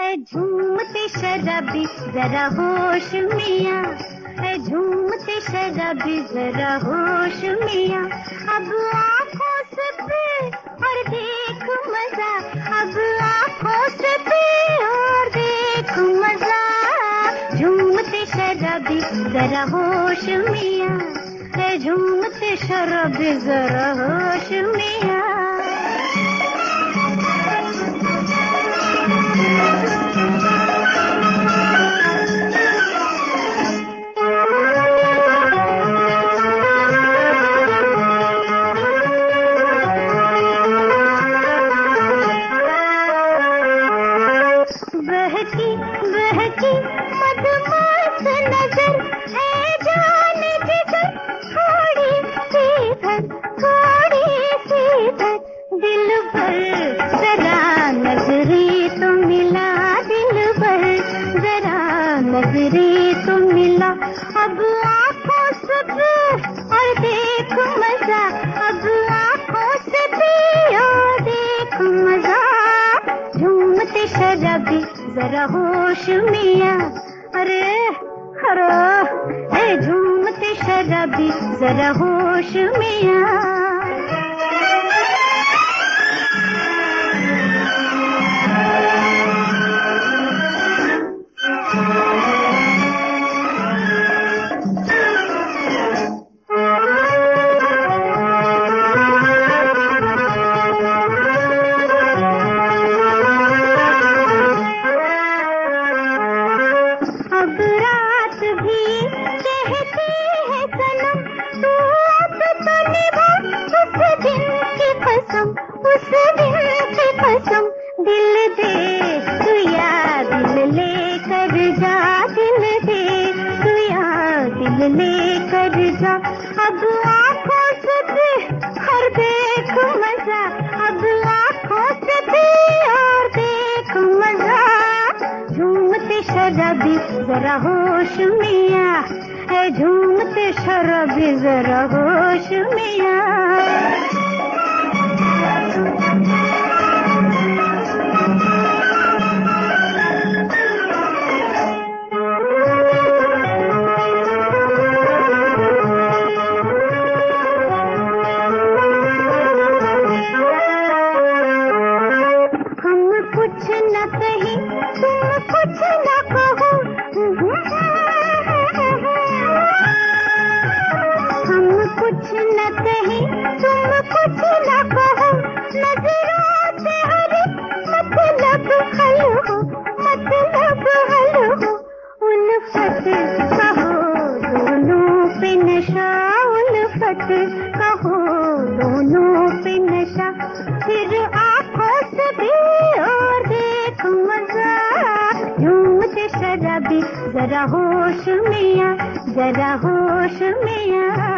झूमते शराबी जरा होश मियाँ, झूमते शराबी जरा होश मियाँ। अब आँखों से पी और देख मजा, अब आँखों से पी और देख मजा। झूमते शराबी जरा होश मियाँ, झूमते शराबी जरा होश मियाँ। बहकी बहकी मदमस्त नजर है जाने जिगर, थोड़ी सी धर दिल भर जरा नजरे तो मिला, दिल भर जरा नजरे तो मिला। अब आँखों से पी और देख मजा, अब आँखों से पी और देख मजा। झूमते शराबी जरा होश मियाँ, अरे अरे झूमते शराबी जरा होश मियाँ। अब रात भी कहती है सनम, तू अब तो निभा उस दिन की कसम, उस दिन की कसम। दिल दे तू या दिल ले कर जा, दिल दे तू या दिल ले कर जा। अब आँखों से पी और देख मजा, अब आँखों से पी और देख मजा। झूमते शराबी जरा होश मियाँ, झूमते शराबी जरा होश मियाँ। हम कुछ न कहीं तुम कुछ न कहो, हम कुछ न कहीं तुम कुछ न कहो। नजरों से हर मतलब हल हो, मतलब हल हो। उल्फत कहो दोनों पे नशा, उल्फत कहो दोनों पे नशा। फिर आँखों से भी और देख मजा। झूमते शराबी जरा होश मियाँ, जरा होश मियाँ।